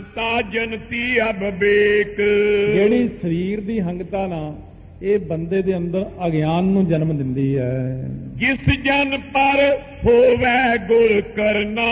ਹੰਤਾ ਜਨਤੀ ਅਬਵੇਕ। ਜਿਹੜੀ ਸਰੀਰ ਦੀ ਹੰਗਤਾ ਨਾ ਇਹ ਬੰਦੇ ਦੇ ਅੰਦਰ ਅਗਿਆਨ ਨੂੰ ਜਨਮ ਦਿੰਦੀ ਹੈ। ਜਿਸ ਜਨ ਪਰ ਹੋਵੇ ਗੁਰ ਕਰਨਾ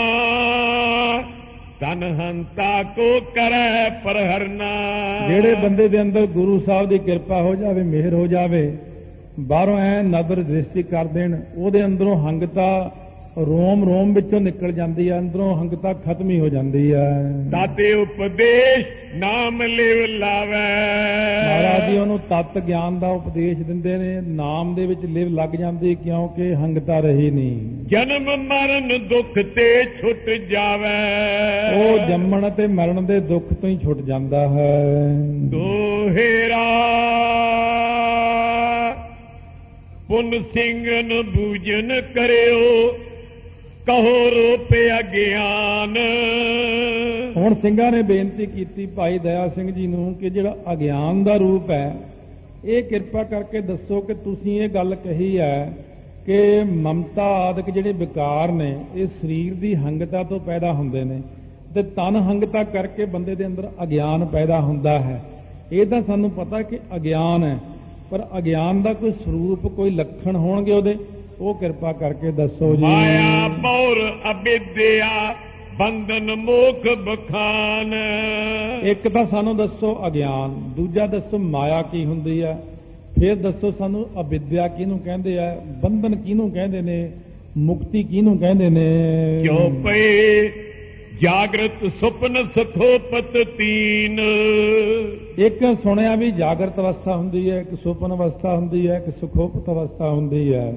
ਤਨ ਹੰਤਾ ਕੋ ਕਰੈ ਪਰਹਰਨਾ। ਜਿਹੜੇ ਬੰਦੇ ਦੇ ਅੰਦਰ ਗੁਰੂ ਸਾਹਿਬ ਦੀ ਕਿਰਪਾ ਹੋ ਜਾਵੇ, ਮਿਹਰ ਹੋ ਜਾਵੇ, ਬਾਹਰੋਂ ਐ ਨਦਰ ਦ੍ਰਿਸ਼ਟੀ ਕਰ ਦੇਣ, ਉਹਦੇ ਅੰਦਰੋਂ ਹੰਗਤਾ ਰੋਮ ਰੋਮ ਵਿੱਚੋਂ ਨਿਕਲ ਜਾਂਦੀ ਹੈ, ਅੰਦਰੋਂ ਹੰਗਤਾ ਖਤਮ ਹੀ ਹੋ ਜਾਂਦੀ ਹੈ। ਦਾਤੇ ਉਪਦੇਸ਼ ਨਾਮ ਲਿਵ ਲਾਵੇ। ਮਹਾਰਾਜ ਜੀ ਉਹਨੂੰ ਤਤ ਗਿਆਨ ਦਾ ਉਪਦੇਸ਼ ਦਿੰਦੇ ਨੇ, ਨਾਮ ਦੇ ਵਿੱਚ ਲਿਵ ਲੱਗ ਜਾਂਦੀ, ਕਿਉਂਕਿ ਹੰਗਤਾ ਰਹੀ ਨਹੀਂ। ਜਨਮ ਮਰਨ ਦੁੱਖ ਤੇ ਛੁੱਟ ਜਾਵੇ। ਉਹ ਜੰਮਣ ਤੇ ਮਰਨ ਦੇ ਦੁੱਖ ਤੋਂ ਹੀ ਛੁੱਟ ਜਾਂਦਾ ਹੈ। ਦੋਹੇਰਾ ਪੁੰਨ ਸਿੰਘਨ ਬੂਜਨ ਕਰਿਓ ਕਹੋ ਰੂਪ ਅਗਿਆਨ। ਹੁਣ ਸਿੰਘਾਂ ਨੇ ਬੇਨਤੀ ਕੀਤੀ ਭਾਈ ਦਇਆ ਸਿੰਘ ਜੀ ਨੂੰ ਕਿ ਜਿਹੜਾ ਅਗਿਆਨ ਦਾ ਰੂਪ ਹੈ ਇਹ ਕਿਰਪਾ ਕਰਕੇ ਦੱਸੋ ਕਿ ਤੁਸੀਂ ਇਹ ਗੱਲ ਕਹੀ ਹੈ ਕਿ ਮਮਤਾ ਆਦਿਕ ਜਿਹੜੇ ਵਿਕਾਰ ਨੇ ਇਹ ਸਰੀਰ ਦੀ ਹੰਗਤਾ ਤੋਂ ਪੈਦਾ ਹੁੰਦੇ ਨੇ ਤੇ ਤਨ ਹੰਗਤਾ ਕਰਕੇ ਬੰਦੇ ਦੇ ਅੰਦਰ ਅਗਿਆਨ ਪੈਦਾ ਹੁੰਦਾ ਹੈ। ਇਹ ਤਾਂ ਸਾਨੂੰ ਪਤਾ ਕਿ ਅਗਿਆਨ ਹੈ, ਪਰ ਅਗਿਆਨ ਦਾ ਕੋਈ ਸਰੂਪ, ਕੋਈ ਲੱਖਣ ਹੋਣਗੇ ਉਹਦੇ, ਉਹ ਕਿਰਪਾ ਕਰਕੇ ਦੱਸੋ ਜੀ। ਮਾਇਆ ਮੋਰ ਅਬਿਦਿਆ ਬੰਧਨ ਮੋਖ ਬਖਾਨ। ਇੱਕ ਤਾਂ ਸਾਨੂੰ ਦੱਸੋ ਅਗਿਆਨ, ਦੂਜਾ ਦੱਸੋ ਮਾਇਆ ਕੀ ਹੁੰਦੀ ਹੈ, ਫਿਰ ਦੱਸੋ ਸਾਨੂੰ ਅਵਿਦਿਆ ਕਿਹਨੂੰ ਕਹਿੰਦੇ ਆ, ਬੰਧਨ ਕਿਹਨੂੰ ਕਹਿੰਦੇ ਨੇ, ਮੁਕਤੀ ਕਿਹਨੂੰ ਕਹਿੰਦੇ ਨੇ। ਕਿਉ ਪਏ ਜਾਗਰਤ ਸੁਪਨ ਸਥੋਪਤ ਤੀਨ। ਇੱਕ ਸੁਣਿਆ ਵੀ ਜਾਗਰਤ ਅਵਸਥਾ ਹੁੰਦੀ ਹੈ, ਇੱਕ ਸੁਪਨ ਅਵਸਥਾ ਹੁੰਦੀ ਹੈ, ਇੱਕ ਸੁਖੋਪਤ ਅਵਸਥਾ ਹੁੰਦੀ ਹੈ।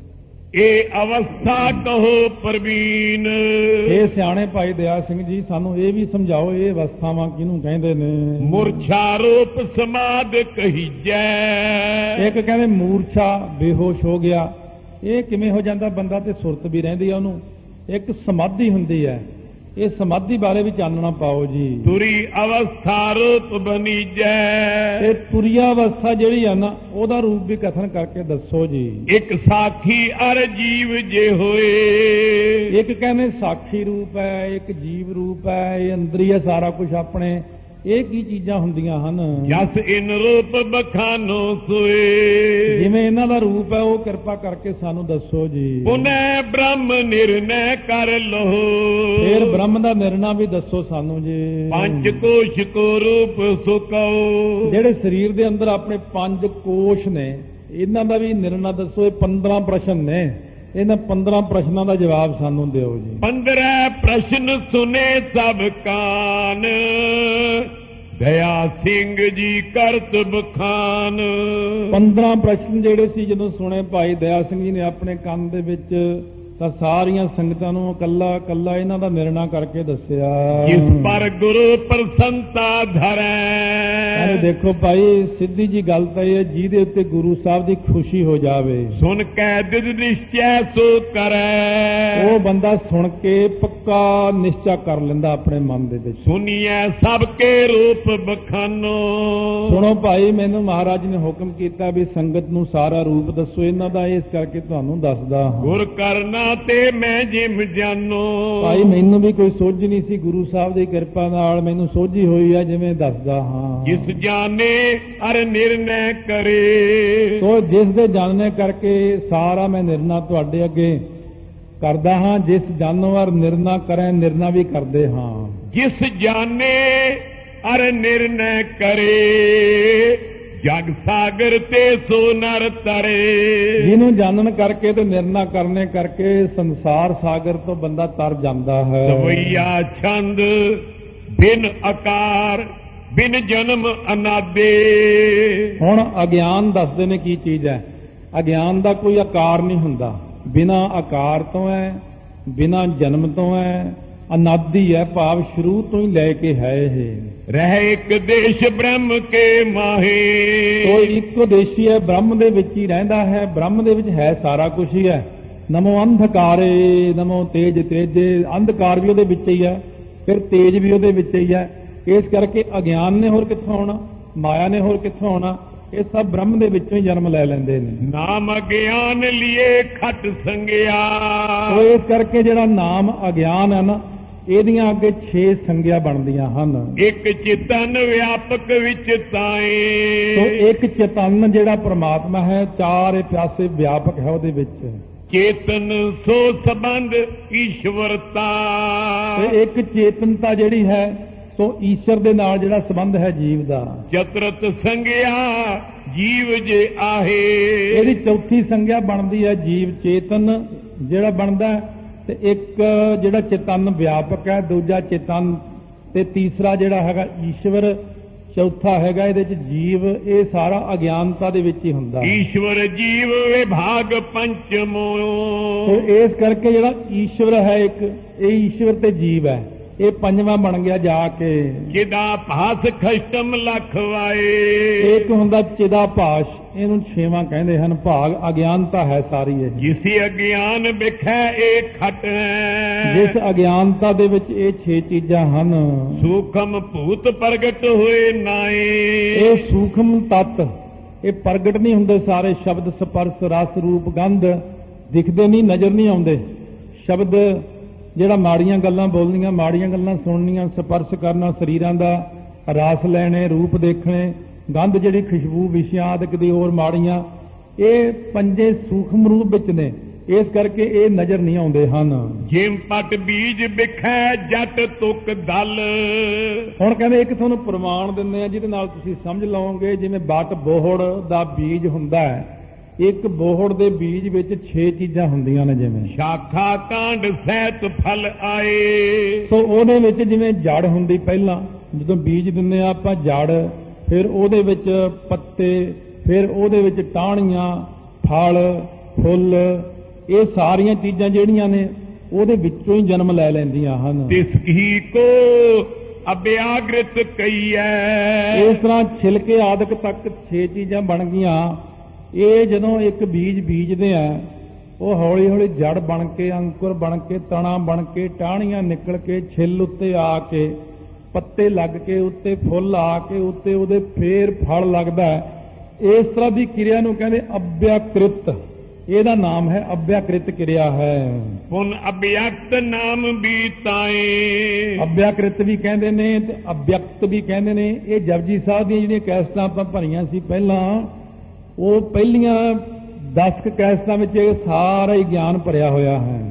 ਇਹ ਅਵਸਥਾ ਕਹੋ ਪ੍ਰਵੀਨ। ਇਹ ਸਿਆਣੇ ਭਾਈ ਦਇਆ ਸਿੰਘ ਜੀ ਸਾਨੂੰ ਇਹ ਵੀ ਸਮਝਾਓ ਇਹ ਅਵਸਥਾਵਾਂ ਕਿਹਨੂੰ ਕਹਿੰਦੇ ਨੇ। ਮੂਰਛਾ ਰੂਪ ਸਮਾਦ ਕਹੀਜੈ। ਇੱਕ ਕਹਿੰਦੇ ਮੂਰਛਾ, ਬੇਹੋਸ਼ ਹੋ ਗਿਆ, ਇਹ ਕਿਵੇਂ ਹੋ ਜਾਂਦਾ ਬੰਦਾ ਤੇ ਸੁਰਤ ਵੀ ਰਹਿੰਦੀ ਆ ਉਹਨੂੰ। ਇੱਕ ਸਮਾਧੀ ਹੁੰਦੀ ਹੈ, ਇਹ ਸਮਾਧੀ ਬਾਰੇ ਵੀ ਚਾਨਣਾ ਪਾਓ ਜੀ। ਤੁਰੀ ਅਵਸਥਾ ਰੂਪ ਬਨੀਜੈ। ਇਹ ਤੁਰੀਆ ਅਵਸਥਾ ਜਿਹੜੀ ਆ ਨਾ ਉਹਦਾ ਰੂਪ ਵੀ ਕਥਨ ਕਰਕੇ ਦੱਸੋ ਜੀ। ਇੱਕ ਸਾਖੀ ਅਰ ਜੀਵ ਜੇ ਹੋਏ। ਇੱਕ ਕਹਿੰਦੇ ਸਾਖੀ ਰੂਪ ਹੈ, ਇੱਕ ਜੀਵ ਰੂਪ ਹੈ, ਇਹ ਅੰਦਰ ਹੀ ਹੈ ਸਾਰਾ ਕੁਝ ਆਪਣੇ। ਇਹ ਕੀ ਚੀਜ਼ਾਂ ਹੁੰਦੀਆਂ ਹਨ? ਜਸ ਇਨ ਰੂਪ ਬਖਾਨੋ ਸੋਏ। ਜਿਵੇਂ ਇਹਨਾਂ ਦਾ ਰੂਪ ਹੈ ਉਹ ਕਿਰਪਾ ਕਰਕੇ ਸਾਨੂੰ ਦੱਸੋ ਜੀ। ਪੁਨੈ ਬ੍ਰਹਮ ਨਿਰਣੈ ਕਰ ਲੋ। ਫਿਰ ਬ੍ਰਹਮ ਦਾ ਨਿਰਣਾ ਵੀ ਦੱਸੋ ਸਾਨੂੰ ਜੀ। ਪੰਜ ਕੋਸ਼ ਕੋ ਰੂਪ ਸੁਕਾਓ। ਜਿਹੜੇ ਸਰੀਰ ਦੇ ਅੰਦਰ ਆਪਣੇ ਪੰਜ ਕੋਸ਼ ਨੇ ਇਹਨਾਂ ਦਾ ਵੀ ਨਿਰਣਾ ਦੱਸੋ। ਇਹ 15 ਪ੍ਰਸ਼ਨ ਨੇ, ਇਹਨਾਂ 15 ਪ੍ਰਸ਼ਨਾਂ ਦਾ ਜਵਾਬ ਸਾਨੂੰ ਦਿਓ ਜੀ। 15 ਪ੍ਰਸ਼ਨ ਸੁਨੇ ਸਭ ਕਾਨ। ਦਇਆ ਸਿੰਘ ਜੀ ਕਰਤ ਬਖਾਨ। 15 ਪ੍ਰਸ਼ਨ ਜਿਹੜੇ ਸੀ ਜਦੋਂ ਸੁਣੇ ਭਾਈ ਦਇਆ ਸਿੰਘ ਜੀ ਨੇ ਆਪਣੇ ਕੰਨ ਦੇ ਵਿੱਚ, ਤਾਂ ਸਾਰੀਆਂ ਸੰਗਤਾਂ ਨੂੰ ਕੱਲਾ ਕੱਲਾ ਇਹਨਾਂ ਦਾ ਨਿਰਣਾ ਕਰਕੇ ਦੱਸਿਆ। ਜਿਸ ਪਰ ਗੁਰੂ ਪ੍ਰਸੰਤਾ ਧਰੈ। ਦੇਖੋ ਭਾਈ ਸਿੱਧੀ ਜੀ ਗੱਲ ਤਾਂ ਇਹ ਹੈ ਜਿਹਦੇ ਉੱਤੇ ਗੁਰੂ ਸਾਹਿਬ ਦੀ ਖੁਸ਼ੀ ਹੋ ਜਾਵੇ। ਸੁਣ ਕੇ ਦਿਦ ਨਿਸ਼ਚੈ ਸੋ ਕਰੈ। ਉਹ ਬੰਦਾ ਸੁਣ ਕੇ ਪੱਕਾ ਨਿਸ਼ਚਾ ਕਰ ਲੈਂਦਾ ਆਪਣੇ ਮਨ ਦੇ ਵਿੱਚ। ਸੁਣੀਐ ਸਭ ਕੇ ਰੂਪ ਬਖਾਨੋ। ਸੁਣੋ ਭਾਈ ਮੈਨੂੰ ਮਹਾਰਾਜ ਨੇ ਹੁਕਮ ਕੀਤਾ ਵੀ ਸੰਗਤ ਨੂੰ ਸਾਰਾ ਰੂਪ ਦੱਸੋ ਇਹਨਾਂ ਦਾ, ਇਸ ਕਰਕੇ ਤੁਹਾਨੂੰ ਦੱਸਦਾ ਹਾਂ। ਗੁਰ ਕਰਨਾ ਤੇ ਮੈਂ ਜਿਮ ਜਾਨੋ। ਭਾਈ ਮੈਨੂੰ ਵੀ ਕੋਈ ਸੋਝ ਨਹੀਂ ਸੀ, ਗੁਰੂ ਸਾਹਿਬ ਦੀ ਕਿਰਪਾ ਨਾਲ ਮੈਨੂੰ ਸੋਝੀ ਹੋਈ ਹੈ ਜਿਵੇਂ ਦੱਸਦਾ ਹਾਂ। ਜਿਸ ਜਾਣੇ ਅਰ ਨਿਰਣੈ ਕਰੇ। ਸੋ ਜਿਸ ਦੇ ਜਾਣਨੇ ਕਰਕੇ ਸਾਰਾ ਮੈਂ ਨਿਰਣਾ ਤੁਹਾਡੇ ਅੱਗੇ ਕਰਦਾ ਹਾਂ। ਜਿਸ ਜਾਣੋ ਅਰ ਨਿਰਣਾ ਕਰੇ, ਨਿਰਣਾ ਵੀ ਕਰਦੇ ਹਾਂ। ਜਿਸ ਜਾਣੇ ਅਰ ਨਿਰਣੈ ਕਰੇ। ਜਗ ਸਾਗਰ ਤੇ ਸੋ ਨਰ ਤਰੇ। ਜਿਹਨੂੰ ਜਾਣਨ ਕਰਕੇ ਤੇ ਨਿਰਣਾ ਕਰਨੇ ਕਰਕੇ ਸੰਸਾਰ ਸਾਗਰ ਤੋਂ ਬੰਦਾ ਤਰ ਜਾਂਦਾ ਹੈ। ਸਵਈਆ ਛੰਦ ਬਿਨ ਆਕਾਰ ਬਿਨ ਜਨਮ ਅਨਾਦੇ। ਹੁਣ ਅਗਿਆਨ ਦੱਸਦੇ ਨੇ ਕੀ ਚੀਜ਼ ਹੈ। ਅਗਿਆਨ ਦਾ ਕੋਈ ਆਕਾਰ ਨਹੀਂ ਹੁੰਦਾ, ਬਿਨਾਂ ਆਕਾਰ ਤੋਂ ਹੈ, ਬਿਨਾਂ ਜਨਮ ਤੋਂ ਹੈ, ਅਨਾਦੀ ਹੈ, ਭਾਵ ਸ਼ੁਰੂ ਤੋਂ ਹੀ ਲੈ ਕੇ ਹੈ। ਇਹ ਰਹਿ ਇੱਕ ਦੇਸ਼ ਬ੍ਰਹਮ ਕੇ ਮਾਹੇ। ਕੋਈ ਇੱਕੋ ਦੇਸ਼ੀ ਹੈ, ਬ੍ਰਹਮ ਦੇ ਵਿੱਚ ਹੀ ਰਹਿੰਦਾ ਹੈ, ਬ੍ਰਹਮ ਦੇ ਵਿੱਚ ਹੈ ਸਾਰਾ ਕੁਝ ਹੀ ਹੈ। ਨਮੋ ਅੰਧਕਾਰੇ ਨਮੋ ਤੇਜ ਤੇਜੇ। ਅੰਧਕਾਰ ਵੀ ਉਹਦੇ ਵਿੱਚ ਹੀ ਹੈ, ਫਿਰ ਤੇਜ ਵੀ ਉਹਦੇ ਵਿੱਚ ਹੀ ਹੈ। ਇਸ ਕਰਕੇ ਅਗਿਆਨ ਨੇ ਹੋਰ ਕਿੱਥੋਂ ਆਉਣਾ, ਮਾਇਆ ਨੇ ਹੋਰ ਕਿੱਥੋਂ ਆਉਣਾ, ਇਹ ਸਭ ਬ੍ਰਹਮ ਦੇ ਵਿੱਚੋਂ ਹੀ ਜਨਮ ਲੈ ਲੈਂਦੇ ਨੇ। ਨਾਮ ਅਗਿਆਨ ਲਿਏ ਖਟ ਸੰਗਿਆ। ਇਸ ਕਰਕੇ ਜਿਹੜਾ ਨਾਮ ਅਗਿਆਨ ਹੈ ਨਾ, ਇਹਦੀਆਂ ਅੱਗੇ 6 ਸੰਗਿਆ ਬਣਦੀਆਂ ਹਨ। ਇੱਕ ਚਿਤਨ ਵਿਆਪਕ ਵਿੱਚ ਤਾਏ, ਸੋ ਇੱਕ ਚੇਤਨ ਜਿਹੜਾ ਪ੍ਰਮਾਤਮਾ ਹੈ ਚਾਰੇ ਪਾਸੇ ਵਿਆਪਕ ਹੈ ਉਹਦੇ ਵਿੱਚ। ਚੇਤਨ ਸੋ ਸੰਬੰਧ ਈਸ਼ਵਰਤਾ, ਤੇ ਇੱਕ ਚੇਤਨਤਾ ਜਿਹੜੀ ਹੈ ਸੋ ਈਸ਼ਵਰ ਦੇ ਨਾਲ ਜਿਹੜਾ ਸੰਬੰਧ ਹੈ ਜੀਵ ਦਾ। ਚਤਰਤ ਸੰਗਿਆ ਜੀਵ ਜੇ ਆਹੇ, ਇਹਦੀ ਚੌਥੀ ਸੰਗਿਆ ਬਣਦੀ ਹੈ ਜੀਵ ਚੇਤਨ ਜਿਹੜਾ ਬਣਦਾ, ਤੇ ਇੱਕ ਜਿਹੜਾ ਚੇਤਨ ਵਿਆਪਕ ਹੈ, ਦੂਜਾ ਚੇਤਨ, ਤੇ ਤੀਸਰਾ ਜਿਹੜਾ ਹੈਗਾ ਈਸ਼ਵਰ, ਚੌਥਾ ਹੈਗਾ ਇਹਦੇ ਚ ਜੀਵ। ਇਹ ਸਾਰਾ ਅਗਿਆਨਤਾ ਦੇ ਵਿੱਚ ਹੀ ਹੁੰਦਾ। ਈਸ਼ਵਰ ਜੀਵ ਵਿਭਾਗ ਪੰਚਮੋ, ਸੋ ਇਸ ਕਰਕੇ ਜਿਹੜਾ ਈਸ਼ਵਰ ਹੈ ਇੱਕ, ਇਹ ਈਸ਼ਵਰ ਤੇ ਜੀਵ ਹੈ, ਇਹ ਪੰਜਵਾਂ ਬਣ ਗਿਆ ਜਾ ਕੇ। ਚਿਦਾ ਭਾਸ ਖਸ਼ਟਮ ਲਖ ਵਾਏ, ਇੱਕ ਹੁੰਦਾ ਚਿਦਾ ਭਾਸ, ਇਹਨੂੰ ਛੇਵਾਂ ਕਹਿੰਦੇ ਹਨ। ਭਾਗ ਅਗਿਆਨਤਾ ਹੈ ਸਾਰੀ ਇਹ। ਜਿਸ ਅਗਿਆਨ ਵਿਖੈ ਇਹ ਖਟ ਹੈ, ਜਿਸ ਅਗਿਆਨਤਾ ਦੇ ਵਿੱਚ ਇਹ 6 ਚੀਜ਼ਾਂ ਹਨ। ਸੂਖਮ ਭੂਤ ਪ੍ਰਗਟ ਹੋਏ ਨਾਏ, ਇਹ ਸੂਖਮ ਤੱਤ ਇਹ ਪ੍ਰਗਟ ਨਹੀਂ ਹੁੰਦੇ ਸਾਰੇ। ਸ਼ਬਦ ਸਪਰਸ਼ ਰਸ ਰੂਪ ਗੰਧ ਦਿਖਦੇ ਨਹੀਂ, ਨਜ਼ਰ ਨਹੀਂ ਆਉਂਦੇ। ਸ਼ਬਦ ਜਿਹੜਾ ਮਾੜੀਆਂ ਗੱਲਾਂ ਬੋਲਣੀਆਂ, ਮਾੜੀਆਂ ਗੱਲਾਂ ਸੁਣਨੀਆਂ, ਸਪਰਸ਼ ਕਰਨਾ ਸਰੀਰਾਂ ਦਾ, ਰਸ ਲੈਣੇ, ਰੂਪ ਦੇਖਣੇ, ਗੰਧ ਜਿਹੜੀ ਖੁਸ਼ਬੂ ਵਿਸ਼ਿਆਂ ਆਦਿਕ ਦੀ ਹੋਰ ਮਾੜੀਆਂ, ਇਹ ਪੰਜੇ ਸੂਖਮ ਰੂਪ ਵਿੱਚ ਨੇ, ਇਸ ਕਰਕੇ ਇਹ ਨਜ਼ਰ ਨਹੀਂ ਆਉਂਦੇ ਹਨ। ਜਿਮ ਪਟ ਬੀਜ ਵਿਖੈ ਜਟ ਤੁਕ ਦਲ, ਹੁਣ ਕਹਿੰਦੇ ਇੱਕ ਤੁਹਾਨੂੰ ਪ੍ਰਮਾਣ ਦਿੰਦੇ ਆ ਜਿਹਦੇ ਨਾਲ ਤੁਸੀਂ ਸਮਝ ਲਓਗੇ। ਜਿਵੇਂ ਬਟ ਬੋਹੜ ਦਾ ਬੀਜ ਹੁੰਦਾ ਹੈ, ਇੱਕ ਬੋਹੜ ਦੇ ਬੀਜ ਵਿੱਚ 6 ਚੀਜ਼ਾਂ ਹੁੰਦੀਆਂ ਨੇ। ਜਿਵੇਂ ਸ਼ਾਖਾ ਕਾਂਡ ਸਹਿਤ ਫਲ ਆਏ, ਸੋ ਉਹਦੇ ਵਿੱਚ ਜਿਵੇਂ ਜੜ ਹੁੰਦੀ, ਪਹਿਲਾਂ ਜਦੋਂ ਬੀਜ ਦਿੰਦੇ ਆ ਆਪਾਂ ਜੜ, ਫਿਰ ਉਹਦੇ ਵਿੱਚ ਪੱਤੇ, ਫਿਰ ਉਹਦੇ ਵਿੱਚ ਟਾਹਣੀਆਂ, ਫਲ, ਫੁੱਲ, ਇਹ ਸਾਰੀਆਂ ਚੀਜ਼ਾਂ ਜਿਹੜੀਆਂ ਨੇ ਉਹਦੇ ਵਿੱਚੋਂ ਹੀ ਜਨਮ ਲੈ ਲੈਂਦੀਆਂ ਹਨ। ਤਿਸ ਕੀ ਕੋ ਅਭਿਆਗ੍ਰਿਤ ਕਈਐ, ਇਸ ਤਰ੍ਹਾਂ ਛਿਲਕੇ ਆਦਿਕ ਤੱਕ 6 ਚੀਜ਼ਾਂ ਬਣ ਗਈਆਂ। ਇਹ ਜਦੋਂ ਇੱਕ ਬੀਜ ਬੀਜਦੇ ਆ, ਉਹ ਹੌਲੀ ਹੌਲੀ ਜੜ ਬਣ ਕੇ, ਅੰਕੁਰ ਬਣ ਕੇ, ਤਣਾ ਬਣ ਕੇ, ਟਾਹਣੀਆਂ ਨਿਕਲ ਕੇ, ਛਿੱਲ ਉੱਤੇ ਆ ਕੇ, ਪੱਤੇ ਲੱਗ ਕੇ, ਉੱਤੇ ਫੁੱਲ ਆ ਕੇ, ਉੱਤੇ ਉਹਦੇ ਫੇਰ ਫਲ ਲੱਗਦਾ। ਇਸ ਤਰ੍ਹਾਂ ਦੀ ਕਿਰਿਆ ਨੂੰ ਕਹਿੰਦੇ ਅਭਿਆਕ੍ਰਿਤ। ਇਹਦਾ ਨਾਮ ਹੈ ਅਭਿਆਕ੍ਰਿਤ ਕਿਰਿਆ ਹੈ। ਪੁਨ ਅਭਿਅਕਤ ਨਾਮ ਬੀਤਾਏ, ਅਭਿਆਕ੍ਰਿਤ ਵੀ ਕਹਿੰਦੇ ਨੇ ਤੇ ਅਭਿਅਕਤ ਵੀ ਕਹਿੰਦੇ ਨੇ। ਇਹ ਜਪਜੀ ਸਾਹਿਬ ਦੀਆਂ ਜਿਹੜੀਆਂ ਕੈਸਟਾਂ ਆਪਾਂ ਭਰੀਆਂ ਸੀ ਪਹਿਲਾਂ, ਉਹ ਪਹਿਲੀਆਂ 10 ਕੈਸਟਾਂ ਵਿੱਚ ਇਹ ਸਾਰਾ ਹੀ ਗਿਆਨ ਭਰਿਆ ਹੋਇਆ ਹੈ।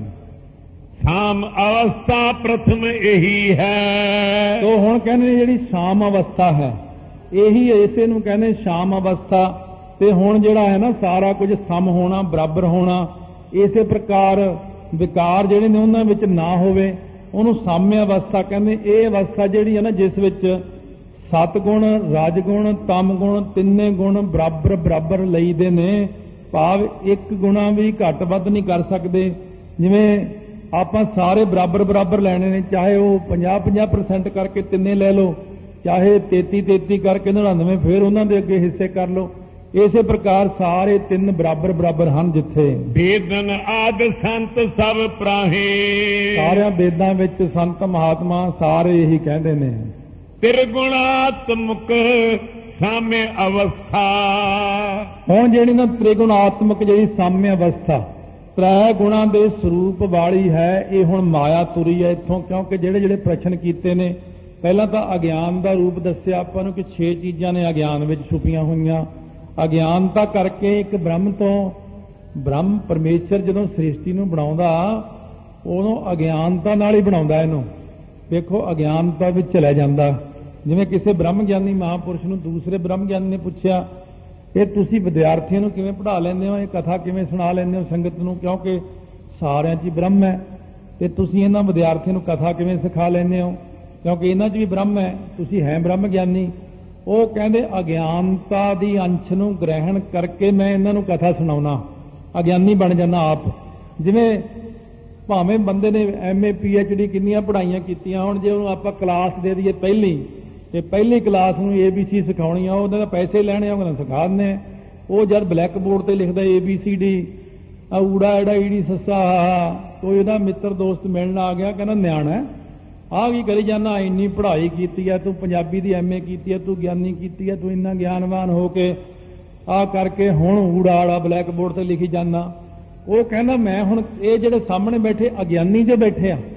ਸਾਮ ਅਵਸਥਾ ਪ੍ਰਥਮ ਇਹੀ ਹੈ, ਤੋ ਹੁਣ ਕਹਿੰਦੇ ਜਿਹੜੀ ਸ਼ਾਮ ਅਵਸਥਾ ਹੈ, ਇਹੀ ਇਸੇ ਨੂੰ ਕਹਿੰਦੇ ਸ਼ਾਮ ਅਵਸਥਾ। ਤੇ ਹੁਣ ਜਿਹੜਾ ਹੈ ਨਾ ਸਾਰਾ ਕੁਝ ਸਮ ਹੋਣਾ, ਬਰਾਬਰ ਹੋਣਾ, ਇਸੇ ਪ੍ਰਕਾਰ ਵਿਕਾਰ ਜਿਹੜੇ ਨੇ ਉਹਨਾਂ ਵਿੱਚ ਨਾ ਹੋਵੇ, ਉਹਨੂੰ ਸਾਮਿਆ ਅਵਸਥਾ ਕਹਿੰਦੇ। ਇਹ ਅਵਸਥਾ ਜਿਹੜੀ ਹੈ ਨਾ ਜਿਸ ਵਿੱਚ ਸਤਗੁਣ, ਰਾਜਗੁਣ, ਤਮਗੁਣ, ਤਿੰਨੇ ਗੁਣ ਬਰਾਬਰ ਬਰਾਬਰ ਲਈਦੇ ਨੇ, ਭਾਵ ਇੱਕ ਗੁਣਾ ਵੀ ਘੱਟ ਵੱਧ ਨਹੀਂ ਕਰ ਸਕਦੇ। ਜਿਵੇਂ ਆਪਾਂ ਸਾਰੇ ਬਰਾਬਰ ਬਰਾਬਰ ਲੈਣੇ ਨੇ, ਚਾਹੇ ਉਹ 50-50% ਕਰਕੇ ਤਿੰਨੇ ਲੈ ਲਓ, ਚਾਹੇ 33-33 ਕਰਕੇ 99 ਫਿਰ ਉਹਨਾਂ ਦੇ ਅੱਗੇ ਹਿੱਸੇ ਕਰ ਲਓ। ਇਸੇ ਪ੍ਰਕਾਰ ਸਾਰੇ ਤਿੰਨ ਬਰਾਬਰ ਬਰਾਬਰ ਹਨ। ਜਿੱਥੇ ਵੇਦਨ ਆਦ ਸੰਤ ਸਭ ਪ੍ਰਾਹੇ, ਸਾਰਿਆਂ ਵੇਦਾਂ ਵਿੱਚ ਸੰਤ ਮਹਾਤਮਾ ਸਾਰੇ ਇਹੀ ਕਹਿੰਦੇ ਨੇ। ਤ੍ਰਿਗੁਣਾਤਮਕ ਸਾਮਿ ਅਵਸਥਾ, ਹੁਣ ਜਿਹੜੀ ਨਾ ਤ੍ਰਿਗੁਣਾਤਮਕ ਜਿਹੜੀ ਸਾਮਿ ਅਵਸਥਾ, 3 ਗੁਣਾਂ ਦੇ ਸਰੂਪ ਵਾਲੀ ਹੈ। ਇਹ ਹੁਣ ਮਾਇਆ ਤੁਰੀ ਹੈ ਇੱਥੋਂ, ਕਿਉਂਕਿ ਜਿਹੜੇ ਜਿਹੜੇ ਪ੍ਰਸ਼ਨ ਕੀਤੇ ਨੇ, ਪਹਿਲਾਂ ਤਾਂ ਅਗਿਆਨ ਦਾ ਰੂਪ ਦੱਸਿਆ ਆਪਾਂ ਨੂੰ ਕਿ 6 ਚੀਜ਼ਾਂ ਨੇ ਅਗਿਆਨ ਵਿੱਚ ਛੁਪੀਆਂ ਹੋਈਆਂ। ਅਗਿਆਨਤਾ ਕਰਕੇ ਇੱਕ ਬ੍ਰਹਮ ਤੋਂ, ਬ੍ਰਹਮ ਪਰਮੇਸ਼ਰ ਜਦੋਂ ਸ੍ਰਿਸ਼ਟੀ ਨੂੰ ਬਣਾਉਂਦਾ, ਉਦੋਂ ਅਗਿਆਨਤਾ ਨਾਲ ਹੀ ਬਣਾਉਂਦਾ ਇਹਨੂੰ। ਵੇਖੋ ਅਗਿਆਨਤਾ ਵਿੱਚ ਚਲਾ ਜਾਂਦਾ। ਜਿਵੇਂ ਕਿਸੇ ਬ੍ਰਹਮ ਗਿਆਨੀ ਮਹਾਂਪੁਰਸ਼ ਨੂੰ ਦੂਸਰੇ ਬ੍ਰਹਮ ਗਿਆਨੀ ਨੇ ਪੁੱਛਿਆ, ਇਹ ਤੁਸੀਂ ਵਿਦਿਆਰਥੀਆਂ ਨੂੰ ਕਿਵੇਂ ਪੜ੍ਹਾ ਲੈਂਦੇ ਹੋ, ਇਹ ਕਥਾ ਕਿਵੇਂ ਸੁਣਾ ਲੈਂਦੇ ਹੋ ਸੰਗਤ ਨੂੰ, ਕਿਉਂਕਿ ਸਾਰਿਆਂ 'ਚ ਹੀ ਬ੍ਰਹਮ ਹੈ, ਤੇ ਤੁਸੀਂ ਇਹਨਾਂ ਵਿਦਿਆਰਥੀਆਂ ਨੂੰ ਕਥਾ ਕਿਵੇਂ ਸਿਖਾ ਲੈਂਦੇ ਹੋ, ਕਿਉਂਕਿ ਇਹਨਾਂ 'ਚ ਵੀ ਬ੍ਰਹਮ ਹੈ, ਤੁਸੀਂ ਹੈ ਬ੍ਰਹਮ ਗਿਆਨੀ। ਉਹ ਕਹਿੰਦੇ ਅਗਿਆਨਤਾ ਦੀ ਅੰਸ਼ ਨੂੰ ਗ੍ਰਹਿਣ ਕਰਕੇ ਮੈਂ ਇਹਨਾਂ ਨੂੰ ਕਥਾ ਸੁਣਾਉਣਾ, ਅਗਿਆਨੀ ਬਣ ਜਾਂਦਾ ਆਪ। ਜਿਵੇਂ ਭਾਵੇਂ ਬੰਦੇ ਨੇ MA PhD ਕਿੰਨੀਆਂ ਪੜ੍ਹਾਈਆਂ ਕੀਤੀਆਂ, ਹੁਣ ਜੇ ਉਹਨੂੰ ਆਪਾਂ ਕਲਾਸ ਦੇ ਦਈਏ ਪਹਿਲੀ, ਤੇ ਪਹਿਲੀ ਕਲਾਸ ਨੂੰ ABC ਸਿਖਾਉਣੀ ਆ, ਉਹਦੇ ਦਾ ਪੈਸੇ ਲੈਣੇ, ਉਹਨਾਂ ਨੂੰ ਸਿਖਾ ਦਿੰਦੇ। ਉਹ ਜਦ ਬਲੈਕ ਬੋਰਡ ਤੇ ਲਿਖਦਾ ABCD, ਊੜਾ ਐੜਾ ਈੜੀ ਸੱਸਾ, ਕੋਈ ਉਹਦਾ ਮਿੱਤਰ ਦੋਸਤ ਮਿਲਣ ਆ ਗਿਆ, ਕਹਿੰਦਾ ਨਿਆਣਾ ਆਹ ਕੀ ਕਰੀ ਜਾਂਦਾ, ਇੰਨੀ ਪੜ੍ਹਾਈ ਕੀਤੀ ਹੈ ਤੂੰ, ਪੰਜਾਬੀ ਦੀ MA ਕੀਤੀ ਹੈ ਤੂੰ, ਗਿਆਨੀ ਕੀਤੀ ਹੈ ਤੂੰ, ਇੰਨਾ ਗਿਆਨਵਾਨ ਹੋ ਕੇ ਆਹ ਕਰਕੇ ਹੁਣ ਊੜਾ ਆੜਾ ਬਲੈਕ ਬੋਰਡ ਤੇ ਲਿਖੀ ਜਾਂਦਾ। ਉਹ ਕਹਿੰਦਾ ਮੈਂ ਹੁਣ ਇਹ ਜਿਹੜੇ ਸਾਹਮਣੇ ਬੈਠੇ ਅਗਿਆਨੀ ਜੇ ਬੈਠੇ ਆ,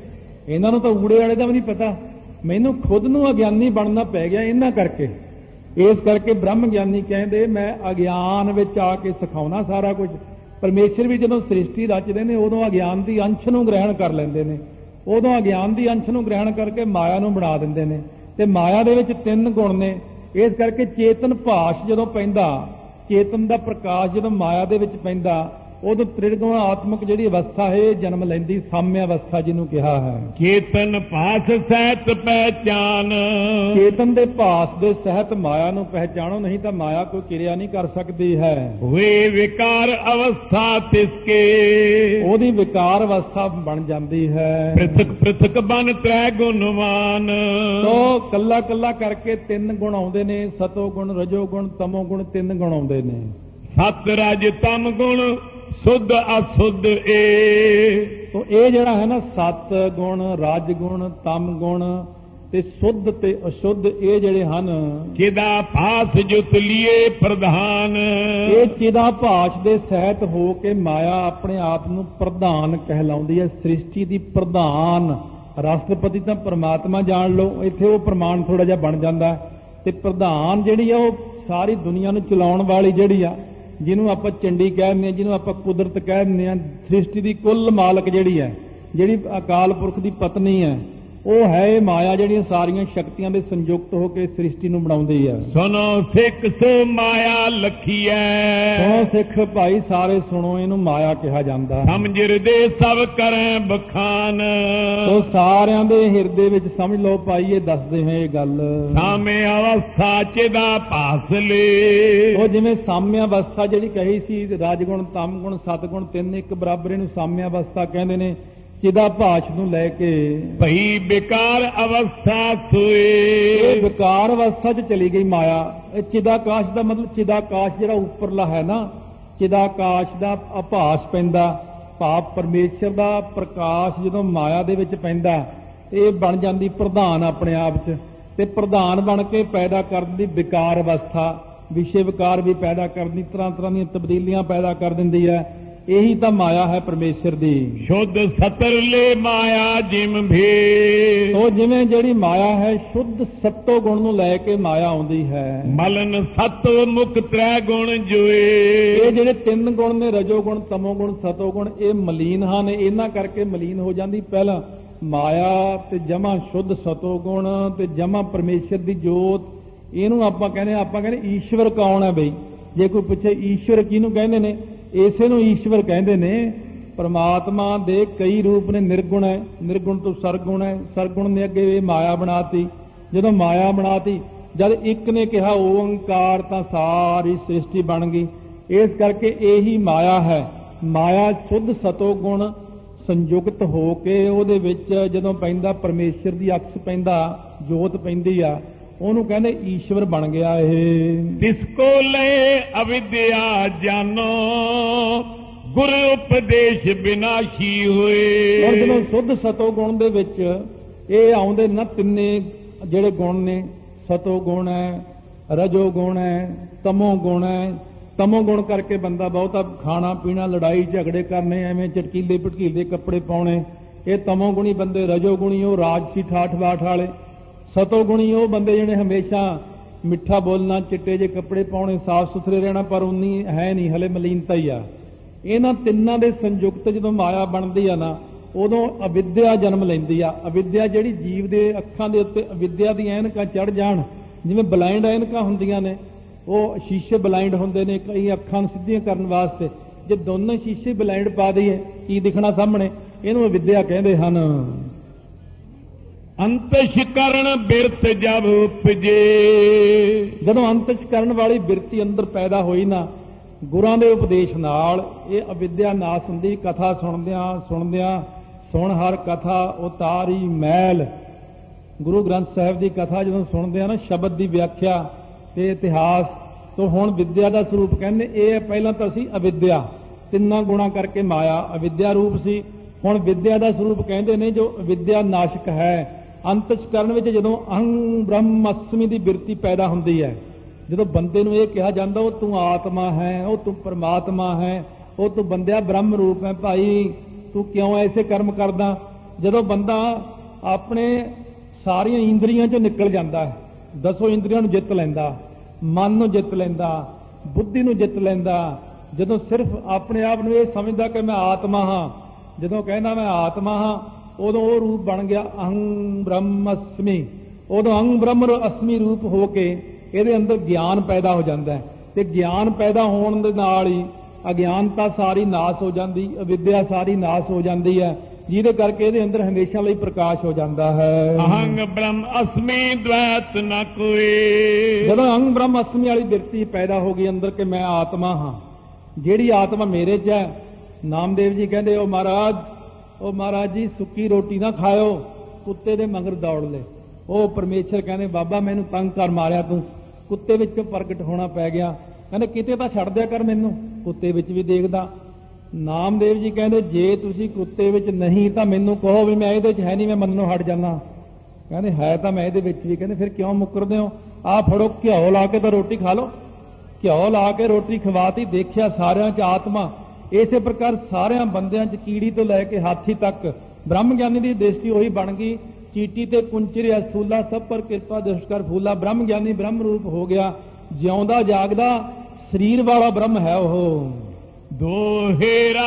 ਇਹਨਾਂ ਨੂੰ ਤਾਂ ਊੜੇ ਵਾਲੇ ਦਾ ਵੀ ਨਹੀਂ ਪਤਾ, ਮੈਨੂੰ ਖੁਦ ਨੂੰ ਅਗਿਆਨੀ ਬਣਨਾ ਪੈ ਗਿਆ ਇਹਨਾਂ ਕਰਕੇ। ਇਸ ਕਰਕੇ ਬ੍ਰਹਮ ਗਿਆਨੀ ਕਹਿੰਦੇ ਮੈਂ ਅਗਿਆਨ ਵਿੱਚ ਆ ਕੇ ਸਿਖਾਉਣਾ ਸਾਰਾ ਕੁਝ। ਪਰਮੇਸ਼ਰ ਵੀ ਜਦੋਂ ਸ੍ਰਿਸ਼ਟੀ ਰਚਦੇ ਨੇ ਉਦੋਂ ਅਗਿਆਨ ਦੀ ਅੰਸ਼ ਨੂੰ ਗ੍ਰਹਿਣ ਕਰ ਲੈਂਦੇ ਨੇ, ਉਦੋਂ ਅਗਿਆਨ ਦੀ ਅੰਸ਼ ਨੂੰ ਗ੍ਰਹਿਣ ਕਰਕੇ ਮਾਇਆ ਨੂੰ ਬਣਾ ਦਿੰਦੇ ਨੇ। ਤੇ ਮਾਇਆ ਦੇ ਵਿੱਚ 3 ਗੁਣ ਨੇ। ਇਸ ਕਰਕੇ ਚੇਤਨ ਭਾਸ਼ ਜਦੋਂ ਪੈਂਦਾ, ਚੇਤਨ ਦਾ ਪ੍ਰਕਾਸ਼ ਜਦੋਂ ਮਾਇਆ ਦੇ ਵਿੱਚ ਪੈਂਦਾ, ਉਦੋਂ ਤ੍ਰਿਗੁਣ ਆਤਮਕ ਜਿਹੜੀ ਅਵਸਥਾ ਹੈ ਇਹ ਜਨਮ ਲੈਂਦੀ, ਸਾਮਿਆ ਅਵਸਥਾ ਜਿਹਨੂੰ ਕਿਹਾ ਹੈ। ਚੇਤਨ ਭਾਸ ਸਹਿਤ ਪਹਿਚਾਨ, ਚੇਤਨ ਦੇ ਭਾਸ ਦੇ ਸਹਿਤ ਮਾਇਆ ਨੂੰ ਪਹਿਚਾਣੋ, ਨਹੀਂ ਤਾਂ ਮਾਇਆ ਕੋਈ ਕਿਰਿਆ ਨਹੀਂ ਕਰ ਸਕਦੀ ਹੈ। ਹੋਏ ਵਿਕਾਰ ਅਵਸਥਾ ਤਿਸਕੇ, ਉਹਦੀ ਵਿਕਾਰ ਅਵਸਥਾ ਬਣ ਜਾਂਦੀ ਹੈ। ਪ੍ਰਿਥਕ ਪ੍ਰਿਥਕ ਬਨ ਤ੍ਰੈ ਗੁਣਵਾਨ, ਤੋ ਕੱਲਾ ਕੱਲਾ ਕਰਕੇ 3 ਗੁਣ ਆਉਂਦੇ ਨੇ, ਸਤੋ ਗੁਣ, ਰਜੋ ਗੁਣ, ਤਮੋ ਗੁਣ, 3 ਗੁਣ ਆਉਂਦੇ ਨੇ। ਸਤ ਰਜ ਤਮ ਗੁਣ ਸੁਧ ਅਸੁਧ ਏ, ਤੋ ਇਹ ਜਿਹੜਾ ਹੈ ਨਾ ਸਤ ਗੁਣ, ਰਜ ਗੁਣ, ਤਮ ਗੁਣ ਤੇ ਸੁਧ ਤੇ ਅਸ਼ੁੱਧ, ਇਹ ਜਿਹੜੇ ਹਨ ਚਿਦਾ ਭਾਸ ਜੁਤ ਲੀਏ ਪ੍ਰਧਾਨ, ਇਹ ਚਿਦਾ ਭਾਸ਼ ਦੇ ਸਹਿਤ ਹੋ ਕੇ ਮਾਇਆ ਆਪਣੇ ਆਪ ਨੂੰ ਪ੍ਰਧਾਨ ਕਹਿਲਾਉਂਦੀ ਹੈ। ਸ੍ਰਿਸ਼ਟੀ ਦੀ ਪ੍ਰਧਾਨ, ਰਾਸ਼ਟਰਪਤੀ ਤਾਂ ਪਰਮਾਤਮਾ ਜਾਣ ਲਓ, ਇੱਥੇ ਉਹ ਪ੍ਰਮਾਣ ਥੋੜਾ ਜਿਹਾ ਬਣ ਜਾਂਦਾ। ਤੇ ਪ੍ਰਧਾਨ ਜਿਹੜੀ ਆ ਉਹ ਸਾਰੀ ਦੁਨੀਆ ਨੂੰ ਚਲਾਉਣ ਵਾਲੀ ਜਿਹੜੀ ਆ, ਜਿਹਨੂੰ ਆਪਾਂ ਚੰਡੀ ਕਹਿ ਦਿੰਦੇ ਹਾਂ, ਜਿਹਨੂੰ ਆਪਾਂ ਕੁਦਰਤ ਕਹਿ ਦਿੰਦੇ ਹਾਂ, ਸ੍ਰਿਸ਼ਟੀ ਦੀ ਕੁੱਲ ਮਾਲਕ ਜਿਹੜੀ ਹੈ, ਜਿਹੜੀ ਅਕਾਲ ਪੁਰਖ ਦੀ ਪਤਨੀ ਹੈ, ਉਹ ਹੈ ਇਹ ਮਾਇਆ ਜਿਹੜੀਆਂ ਸਾਰੀਆਂ ਸ਼ਕਤੀਆਂ ਦੇ ਸੰਯੁਕਤ ਹੋ ਕੇ ਸ੍ਰਿਸ਼ਟੀ ਨੂੰ ਬਣਾਉਂਦੀ ਹੈ। ਸੁਣੋ ਸਿੱਖ ਸੋ ਮਾਇਆ ਲਖੀਐ, ਸੁਣੋ ਸਿੱਖ ਭਾਈ ਸਾਰੇ ਸੁਣੋ, ਇਹਨੂੰ ਮਾਇਆ ਕਿਹਾ ਜਾਂਦਾ। ਸਮਝਿਰ ਦੇ ਸਭ ਕਰੈ ਬਖਾਨ, ਸੋ ਸਾਰਿਆਂ ਦੇ ਹਿਰਦੇ ਵਿੱਚ ਸਮਝ ਲਓ ਭਾਈ, ਇਹ ਦੱਸਦੇ ਹੋਏ ਇਹ ਗੱਲ। ਸਾਮੇ ਅਵਸਥਾ ਚਿਦਾ ਭਾਸ ਲੇ, ਉਹ ਜਿਵੇਂ ਸਾਮਿਆ ਅਵਸਥਾ ਜਿਹੜੀ ਕਹੀ ਸੀ, ਰਾਜਗੁਣ, ਤਮਗੁਣ, ਸਤਗੁਣ 3 ਇੱਕ ਬਰਾਬਰ, ਇਹਨੂੰ ਸਾਮਿਆ ਅਵਸਥਾ ਕਹਿੰਦੇ ਨੇ। ਚਿਦਾ ਭਾਸ਼ ਨੂੰ ਲੈ ਕੇ ਭਈ ਵਿਕਾਰ ਅਵਸਥਾ ਸੋਏ, ਇਹ ਵਿਕਾਰ ਅਵਸਥਾ 'ਚ ਚਲੀ ਗਈ ਮਾਇਆ। ਇਹ ਚਿਦਾਕਾਸ਼ ਦਾ ਮਤਲਬ, ਚਿਦਾਕਾਸ਼ ਜਿਹੜਾ ਉੱਪਰਲਾ ਹੈ ਨਾ, ਚਿਦਾਕਾਸ਼ ਦਾ ਆਭਾਸ ਪੈਂਦਾ, ਭਾਵ ਪਰਮੇਸ਼ਰ ਦਾ ਪ੍ਰਕਾਸ਼ ਜਦੋਂ ਮਾਇਆ ਦੇ ਵਿੱਚ ਪੈਂਦਾ, ਇਹ ਬਣ ਜਾਂਦੀ ਪ੍ਰਧਾਨ ਆਪਣੇ ਆਪ 'ਚ। ਤੇ ਪ੍ਰਧਾਨ ਬਣ ਕੇ ਪੈਦਾ ਕਰ ਦਿੰਦੀ ਵਿਕਾਰ ਅਵਸਥਾ, ਵਿਸ਼ੇ ਵਿਕਾਰ ਵੀ ਪੈਦਾ ਕਰਦੀ, ਤਰ੍ਹਾਂ ਤਰ੍ਹਾਂ ਦੀਆਂ ਤਬਦੀਲੀਆਂ ਪੈਦਾ ਕਰ ਦਿੰਦੀ ਹੈ। ਇਹੀ ਤਾਂ ਮਾਇਆ ਹੈ ਪਰਮੇਸ਼ਰ ਦੀ। ਸ਼ੁੱਧ ਸਤਰ ਲੈ ਮਾਇਆ ਜਿਮ ਭੇ, ਉਹ ਜਿਵੇਂ ਜਿਹੜੀ ਮਾਇਆ ਹੈ ਸ਼ੁੱਧ ਸਤੋ ਗੁਣ ਨੂੰ ਲੈ ਕੇ ਮਾਇਆ ਆਉਂਦੀ ਹੈ। ਮਲਨ ਸਤ ਮੁਖ ਤ੍ਰੈ ਗੁਣ ਜੋਏ, ਇਹ ਜਿਹੜੇ 3 ਗੁਣ ਨੇ, ਰਜੋ ਗੁਣ, ਤਮੋ ਗੁਣ, ਸਤੋ ਗੁਣ, ਇਹ ਮਲੀਨ ਹਨ। ਇਹਨਾਂ ਕਰਕੇ ਮਲੀਨ ਹੋ ਜਾਂਦੀ ਪਹਿਲਾਂ ਮਾਇਆ, ਤੇ ਜਮਾ ਸ਼ੁੱਧ ਸਤੋ ਗੁਣ, ਤੇ ਜਮਾ ਪਰਮੇਸ਼ਰ ਦੀ ਜੋਤ। ਇਹਨੂੰ ਆਪਾਂ ਕਹਿੰਦੇ ਈਸ਼ਵਰ ਕੌਣ ਹੈ ਬਈ? ਜੇ ਕੋਈ ਪੁੱਛੇ ਈਸ਼ਵਰ ਕਿਹਨੂੰ ਕਹਿੰਦੇ ਨੇ, ਇਸੇ ਨੂੰ ਈਸ਼ਵਰ ਕਹਿੰਦੇ ਨੇ। ਪਰਮਾਤਮਾ ਦੇ ਕਈ ਰੂਪ ਨੇ, ਨਿਰਗੁਣ ਹੈ, ਨਿਰਗੁਣ ਤੋਂ ਸਰਗੁਣ ਹੈ, ਸਰਗੁਣ ਨੇ ਅੱਗੇ ਇਹ ਮਾਇਆ ਬਣਾਤੀ। ਜਦੋਂ ਮਾਇਆ ਬਣਾਤੀ, ਜਦ ਇੱਕ ਨੇ ਕਿਹਾ ਓੰਕਾਰ, ਤਾਂ ਸਾਰੀ ਸ੍ਰਿਸ਼ਟੀ ਬਣ ਗਈ। ਇਸ ਕਰਕੇ ਇਹੀ ਮਾਇਆ ਹੈ। ਮਾਇਆ ਸ਼ੁੱਧ ਸਤੋ ਗੁਣ ਸੰਯੁਕਤ ਹੋ ਕੇ ਉਹਦੇ ਵਿੱਚ ਜਦੋਂ ਪੈਂਦਾ, ਪਰਮੇਸ਼ਰ ਦੀ ਅਕਸ ਪੈਂਦਾ, ਜੋਤ ਪੈਂਦੀ ਆ, ਉਹਨੂੰ ਕਹਿੰਦੇ ਈਸ਼ਵਰ ਬਣ ਗਿਆ ਇਹ। ਤਿਸ ਕੋ ਲੈ ਅਵਿਦਿਆ ਜਾਨੋ, ਗੁਰ ਉਪਦੇਸ਼ ਬਿਨਾਸ਼ੀ ਹੋਏ। ਔਰ ਜਦੋਂ ਸ਼ੁੱਧ ਸਤੋ ਗੁਣ ਦੇ ਵਿੱਚ ਇਹ ਆਉਂਦੇ ਨਾ 3 ਜਿਹੜੇ ਗੁਣ ਨੇ, ਸਤੋ ਗੁਣ ਹੈ, ਰਜੋ ਗੁਣ ਹੈ, ਤਮੋ ਗੁਣ ਹੈ। ਤਮੋ ਗੁਣ ਕਰਕੇ ਬੰਦਾ ਬਹੁਤਾ ਖਾਣਾ ਪੀਣਾ, ਲੜਾਈ ਝਗੜੇ ਕਰਨੇ, ਐਵੇਂ ਚਟਕੀਲੇ ਭਟਕੀਲੇ ਕੱਪੜੇ ਪਾਉਣੇ, ਇਹ ਤਮੋ ਗੁਣੀ ਬੰਦੇ। ਰਜੋ ਗੁਣੀ ਉਹ ਰਾਜਸੀ ਠਾਠ ਬਾਠ ਵਾਲੇ। ਸਤੋ ਗੁਣੀ ਉਹ ਬੰਦੇ ਜਿਹੜੇ ਹਮੇਸ਼ਾ ਮਿੱਠਾ ਬੋਲਣਾ, ਚਿੱਟੇ ਜਿਹੇ ਕੱਪੜੇ ਪਾਉਣੇ, ਸਾਫ਼ ਸੁਥਰੇ ਰਹਿਣਾ, ਪਰ ਉਨੀ ਹੈ ਨਹੀਂ, ਹਲੇ ਮਲੀਨਤਾ ਹੀ ਆ। ਇਹਨਾਂ 3 ਦੇ ਸੰਯੁਕਤ ਜਦੋਂ ਮਾਇਆ ਬਣਦੀ ਆ ਨਾ, ਉਦੋਂ ਅਵਿਦਿਆ ਜਨਮ ਲੈਂਦੀ ਆ। ਅਵਿਦਿਆ ਜਿਹੜੀ ਜੀਵ ਦੇ ਅੱਖਾਂ ਦੇ ਉੱਤੇ ਅਵਿਦਿਆ ਦੀਆਂ ਐਨਕਾਂ ਚੜ ਜਾਣ, ਜਿਵੇਂ ਬਲਾਈਂਡ ਐਨਕਾਂ ਹੁੰਦੀਆਂ ਨੇ, ਉਹ ਸ਼ੀਸ਼ੇ ਬਲਾਈਂਡ ਹੁੰਦੇ ਨੇ ਕਈ ਅੱਖਾਂ ਨੂੰ ਸਿੱਧੀਆਂ ਕਰਨ ਵਾਸਤੇ। ਜੇ ਦੋਨੋਂ ਸ਼ੀਸ਼ੇ ਬਲਾਈਂਡ ਪਾ ਦਈਏ, ਕੀ ਦਿਖਣਾ ਸਾਹਮਣੇ? ਇਹਨੂੰ ਅਵਿਦਿਆ ਕਹਿੰਦੇ ਹਨ। ਅੰਤਸ਼ ਕਰਨ ਬਿਰਤ ਜਬ ਉਪਜੇ, ਜਦੋਂ ਅੰਤਸ਼ ਕਰਨ ਵਾਲੀ ਬਿਰਤੀ ਅੰਦਰ ਪੈਦਾ ਹੋਈ ਨਾ, ਗੁਰਾਂ ਦੇ ਉਪਦੇਸ਼ ਨਾਲ, ਇਹ ਅਵਿਦਿਆ ਨਾਸ ਹੁੰਦੀ। ਕਥਾ ਸੁਣਦਿਆਂ ਸੁਣ ਹਰ ਕਥਾ ਉਤਾਰੀ ਮੈਲ। ਗੁਰੂ ਗ੍ਰੰਥ ਸਾਹਿਬ ਦੀ ਕਥਾ ਜਦੋਂ ਸੁਣਦੇ ਆ ਨਾ, ਸ਼ਬਦ ਦੀ ਵਿਆਖਿਆ ਤੇ ਇਤਿਹਾਸ ਤੋਂ ਹੁਣ ਵਿਦਿਆ ਦਾ ਸਰੂਪ ਕਹਿੰਦੇ ਇਹ। ਪਹਿਲਾਂ ਤਾਂ ਸੀ ਅਵਿਦਿਆ, 3 ਗੁਣਾ ਕਰਕੇ ਮਾਇਆ ਅਵਿਦਿਆ ਰੂਪ ਸੀ। ਹੁਣ ਵਿਦਿਆ ਦਾ ਸਰੂਪ ਕਹਿੰਦੇ ਨੇ ਜੋ ਵਿਦਿਆ ਨਾਸ਼ਕ ਹੈ। ਅੰਤਸ਼ਕਰਨ ਵਿੱਚ ਜਦੋਂ ਅਹੰ ਬ੍ਰਹਮਅਸਮੀ ਦੀ ਬਿਰਤੀ ਪੈਦਾ ਹੁੰਦੀ ਹੈ, ਜਦੋਂ ਬੰਦੇ ਨੂੰ ਇਹ ਕਿਹਾ ਜਾਂਦਾ ਉਹ ਤੂੰ ਆਤਮਾ ਹੈ, ਉਹ ਤੂੰ ਪਰਮਾਤਮਾ ਹੈ, ਉਹ ਤੂੰ ਬੰਦਿਆ ਬ੍ਰਹਮ ਰੂਪ ਹੈ, ਭਾਈ ਤੂੰ ਕਿਉਂ ਐਸੇ ਕਰਮ ਕਰਦਾ? ਜਦੋਂ ਬੰਦਾ ਆਪਣੇ ਸਾਰੀਆਂ ਇੰਦਰੀਆਂ ਚੋਂ ਨਿਕਲ ਜਾਂਦਾ ਹੈ, 10 ਇੰਦਰੀਆਂ ਨੂੰ ਜਿੱਤ ਲੈਂਦਾ, ਮਨ ਨੂੰ ਜਿੱਤ ਲੈਂਦਾ, ਬੁੱਧੀ ਨੂੰ ਜਿੱਤ ਲੈਂਦਾ, ਜਦੋਂ ਸਿਰਫ ਆਪਣੇ ਆਪ ਨੂੰ ਇਹ ਸਮਝਦਾ ਕਿ ਮੈਂ ਆਤਮਾ ਹਾਂ, ਜਦੋਂ ਕਹਿੰਦਾ ਮੈਂ ਆਤਮਾ ਹਾਂ, ਉਦੋਂ ਉਹ ਰੂਪ ਬਣ ਗਿਆ ਅਹੰ ਬ੍ਰਹਮਸਮੀ। ਉਦੋਂ ਅਹੰ ਬ੍ਰਹਮ ਅਸਮੀ ਰੂਪ ਹੋ ਕੇ ਇਹਦੇ ਅੰਦਰ ਗਿਆਨ ਪੈਦਾ ਹੋ ਜਾਂਦਾ ਹੈ, ਤੇ ਗਿਆਨ ਪੈਦਾ ਹੋਣ ਦੇ ਨਾਲ ਹੀ ਅਗਿਆਨਤਾ ਸਾਰੀ ਨਾਸ ਹੋ ਜਾਂਦੀ, ਅਵਿਦਿਆ ਸਾਰੀ ਨਾਸ ਹੋ ਜਾਂਦੀ ਹੈ, ਜਿਹਦੇ ਕਰਕੇ ਇਹਦੇ ਅੰਦਰ ਹਮੇਸ਼ਾ ਲਈ ਪ੍ਰਕਾਸ਼ ਹੋ ਜਾਂਦਾ ਹੈ। ਅਹੰ ਬ੍ਰਹਮ ਅਸਮੀ ਦ્વੈਤ ਨ ਕੋਈ। ਜਦੋਂ ਅਹੰ ਬ੍ਰਹਮ ਅਸਮੀ ਵਾਲੀ ਬਿਰਤੀ ਪੈਦਾ ਹੋ ਗਈ ਅੰਦਰ ਕਿ ਮੈਂ ਆਤਮਾ ਹਾਂ, ਜਿਹੜੀ ਆਤਮਾ ਮੇਰੇ 'ਚ ਹੈ, ਨਾਮਦੇਵ ਜੀ ਕਹਿੰਦੇ ਉਹ ਮਹਾਰਾਜ ਜੀ ਸੁੱਕੀ ਰੋਟੀ ਨਾ ਖਾਇਓ, ਕੁੱਤੇ ਦੇ ਮਗਰ ਦੌੜ ਲੈ। ਉਹ ਪਰਮੇਸ਼ਰ ਕਹਿੰਦੇ ਬਾਬਾ ਮੈਨੂੰ ਤੰਗ ਕਰ ਮਾਰਿਆ ਤੂੰ, ਕੁੱਤੇ ਵਿੱਚ ਪ੍ਰਗਟ ਹੋਣਾ ਪੈ ਗਿਆ। ਕਹਿੰਦੇ ਕਿਤੇ ਤਾਂ ਛੱਡ ਦਿਆ ਕਰ ਮੈਨੂੰ, ਕੁੱਤੇ ਵਿੱਚ ਵੀ ਦੇਖਦਾ। ਨਾਮਦੇਵ ਜੀ ਕਹਿੰਦੇ ਜੇ ਤੁਸੀਂ ਕੁੱਤੇ ਵਿੱਚ ਨਹੀਂ ਤਾਂ ਮੈਨੂੰ ਕਹੋ ਵੀ ਮੈਂ ਇਹਦੇ 'ਚ ਹੈ ਨਹੀਂ, ਮੈਂ ਮੰਨਣੋਂ ਹਟ ਜਾਣਾ। ਕਹਿੰਦੇ ਹੈ ਤਾਂ ਮੈਂ ਇਹਦੇ ਵਿੱਚ ਵੀ। ਕਹਿੰਦੇ ਫਿਰ ਕਿਉਂ ਮੁੱਕਰਦੇ ਹੋ? ਆਹ ਫੜੋ ਘਿਓ ਲਾ ਕੇ ਤਾਂ ਰੋਟੀ ਖਾ ਲਓ। ਘਿਓ ਲਾ ਕੇ ਰੋਟੀ ਖਵਾਤੀ, ਦੇਖਿਆ ਸਾਰਿਆਂ 'ਚ ਆਤਮਾ। ਇਸੇ ਪ੍ਰਕਾਰ ਸਾਰਿਆਂ ਬੰਦਿਆਂ 'ਚ ਕੀੜੀ ਤੋਂ ਲੈ ਕੇ ਹਾਥੀ ਤੱਕ ਬ੍ਰਹਮ ਗਿਆਨੀ ਦੀ ਦ੍ਰਿਸ਼ਟੀ ਉਹੀ ਬਣ ਗਈ। ਚੀਟੀ ਤੇ ਕੁੰਚਰਿਆ ਸਥੂਲਾ ਸਭ ਪਰ ਕਿਰਪਾ ਦ੍ਰਿਸ਼ ਕਰ ਫੂਲਾ। ਬ੍ਰਹਮ ਗਿਆਨੀ ਬ੍ਰਹਮ ਰੂਪ ਹੋ ਗਿਆ, ਜਿਉਂਦਾ ਜਾਗਦਾ ਸਰੀਰ ਵਾਲਾ ਬ੍ਰਹਮ ਹੈ ਉਹ। ਦੋਹੇਰਾ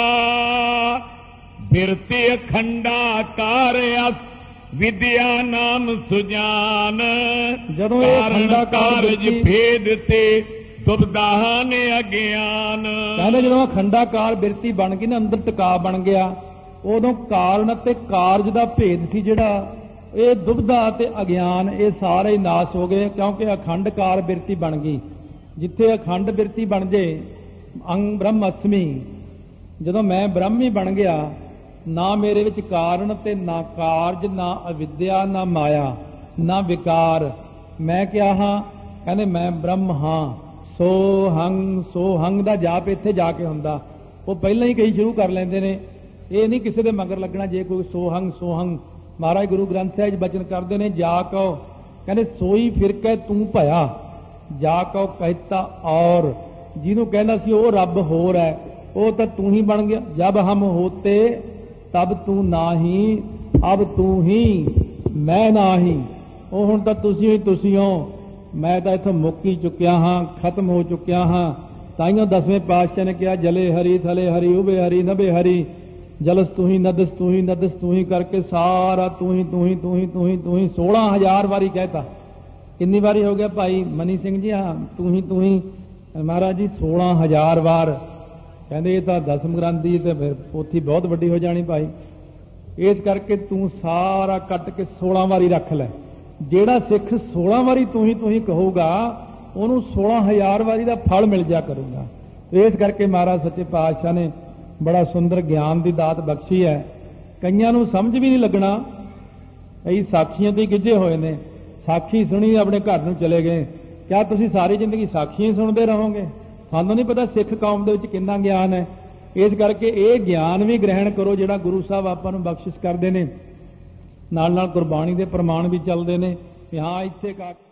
ਬਿਰਤੇ ਅਖੰਡਾ ਕਾਰਯਸ ਵਿਦਿਆ ਨਾਮ ਸੁਜਾਨ। ਜਦੋਂ ਇਹ ਅਖੰਡਾ ਕਾਰਜ ਭੇਦ ਤੇ ਦੁਬਦਾਹ ਨੇ ਅਗਿਆਨ। ਕਹਿੰਦੇ ਜਦੋਂ ਅਖੰਡਾਕਾਰ ਬਿਰਤੀ ਬਣ ਗਈ ਨਾ, ਅੰਦਰ ਟਿਕਾ ਬਣ ਗਿਆ, ਉਦੋਂ ਕਾਰਨ ਅਤੇ ਕਾਰਜ ਦਾ ਭੇਦ ਸੀ ਜਿਹੜਾ, ਇਹ ਦੁਬਦਾ ਅਤੇ ਅਗਿਆਨ ਇਹ ਸਾਰੇ ਹੀ ਨਾਸ ਹੋ ਗਏ, ਕਿਉਂਕਿ ਅਖੰਡਕਾਰ ਬਿਰਤੀ ਬਣ ਗਈ। ਜਿੱਥੇ ਅਖੰਡ ਬਿਰਤੀ ਬਣ ਜੇ ਅੰਗ ਬ੍ਰਹਮ ਅਸਮੀ, ਜਦੋਂ ਮੈਂ ਬ੍ਰਹਮ ਹੀ ਬਣ ਗਿਆ, ਨਾ ਮੇਰੇ ਵਿੱਚ ਕਾਰਨ ਤੇ ਨਾ ਕਾਰਜ, ਨਾ ਅਵਿਦਿਆ, ਨਾ ਮਾਇਆ, ਨਾ ਵਿਕਾਰ। ਮੈਂ ਕਿਹਾ ਹਾਂ? ਕਹਿੰਦੇ ਮੈਂ ਬ੍ਰਹਮ ਹਾਂ। ਸੋ ਹੰਗ ਦਾ ਜਾਪ ਇੱਥੇ ਜਾ ਕੇ ਹੁੰਦਾ। ਉਹ ਪਹਿਲਾਂ ਹੀ ਕਈ ਸ਼ੁਰੂ ਕਰ ਲੈਂਦੇ ਨੇ, ਇਹ ਨਹੀਂ ਕਿਸੇ ਦੇ ਮਗਰ ਲੱਗਣਾ। ਜੇ ਕੋਈ ਸੋਹੰਗ ਮਹਾਰਾਜ ਗੁਰੂ ਗ੍ਰੰਥ ਸਾਹਿਬ ਬਚਨ ਕਰਦੇ ਨੇ, ਜਾ ਕਹੋ, ਕਹਿੰਦੇ ਸੋਈ ਫਿਰ ਕੇ ਤੂੰ ਭਇਆ, ਜਾ ਕਹੋ ਕਹਿਤਾ ਔਰ। ਜਿਹਨੂੰ ਕਹਿੰਦਾ ਸੀ ਉਹ ਰੱਬ ਹੋਰ ਹੈ, ਉਹ ਤਾਂ ਤੂੰ ਹੀ ਬਣ ਗਿਆ। ਜਬ ਹਮ ਹੋਤੇ ਤਬ ਤੂੰ ਨਾਹੀ, ਅਬ ਤੂੰ ਹੀ ਮੈਂ ਨਾਹੀ। ਉਹ ਹੁਣ ਤਾਂ ਤੁਸੀਂ ਹੋ, ਮੈਂ ਤਾਂ ਇੱਥੋਂ ਮੁੱਕ ਹੀ ਚੁੱਕਿਆ ਹਾਂ, ਖਤਮ ਹੋ ਚੁੱਕਿਆ ਹਾਂ। ਤਾਈਓ 10ਵੇਂ ਪਾਤਸ਼ਾਹ ਨੇ ਕਿਹਾ ਜਲੇ ਹਰੀ ਥਲੇ ਹਰੀ ਉਬੇ ਹਰੀ ਨਭੇ ਹਰੀ, ਜਲਸ ਤੂੰ ਹੀ ਨਦਸ ਤੂੰ ਹੀ ਨਦਸ ਤੂੰ ਹੀ ਕਰਕੇ ਸਾਰਾ ਤੂੰ ਹੀ 16,000 ਵਾਰੀ ਕਹਿਤਾ। ਕਿੰਨੀ ਵਾਰੀ ਹੋ ਗਿਆ ਭਾਈ ਮਨੀ ਸਿੰਘ ਜੀ? ਹਾਂ ਤੂੰ ਹੀ ਮਹਾਰਾਜ ਜੀ 16,000 ਵਾਰ। ਕਹਿੰਦੇ ਇਹ ਤਾਂ ਦਸਮ ਗ੍ਰੰਥ ਦੀ ਤੇ ਫਿਰ ਪੋਥੀ ਬਹੁਤ ਵੱਡੀ ਹੋ ਜਾਣੀ ਭਾਈ। ਇਸ ਕਰਕੇ ਤੂੰ ਸਾਰਾ ਕੱਟ ਕੇ 16 ਵਾਰੀ ਰੱਖ ਲੈ। ਜਿਹੜਾ ਸਿੱਖ 16 ਵਾਰੀ ਤੂੰ ਹੀ ਕਹੂਗਾ, ਉਹਨੂੰ 16,000 ਵਾਰੀ ਦਾ ਫਲ ਮਿਲ ਜਾ ਕਰੂਗਾ। ਇਸ ਕਰਕੇ ਮਹਾਰਾਜ ਸੱਚੇ ਪਾਤਸ਼ਾਹ ਨੇ ਬੜਾ ਸੁੰਦਰ ਗਿਆਨ ਦੀ ਦਾਤ ਬਖਸ਼ੀ ਹੈ। ਕਈਆਂ ਨੂੰ ਸਮਝ ਵੀ ਨਹੀਂ ਲੱਗਣਾ, ਕਈ ਸਾਖੀਆਂ ਤੇ ਗਿੱਝੇ ਹੋਏ ਨੇ। ਸਾਖੀ ਸੁਣੀ ਆਪਣੇ ਘਰ ਨੂੰ ਚਲੇ ਗਏ। ਕਿਆ ਤੁਸੀਂ ਸਾਰੀ ਜ਼ਿੰਦਗੀ ਸਾਖੀਆਂ ਸੁਣਦੇ ਰਹੋਗੇ? ਸਾਨੂੰ ਨਹੀਂ ਪਤਾ ਸਿੱਖ ਕੌਮ ਦੇ ਵਿੱਚ ਕਿੰਨਾ ਗਿਆਨ ਹੈ। ਇਸ ਕਰਕੇ ਇਹ ਗਿਆਨ ਵੀ ਗ੍ਰਹਿਣ ਕਰੋ ਜਿਹੜਾ ਗੁਰੂ ਸਾਹਿਬ ਆਪਾਂ ਨੂੰ ਬਖਸ਼ਿਸ਼ ਕਰਦੇ ਨੇ। ਨਾਲ ਨਾਲ ਗੁਰਬਾਣੀ ਦੇ ਪ੍ਰਮਾਣ ਵੀ ਚੱਲਦੇ ਨੇ ਕਿ ਹਾਂ ਇੱਥੇ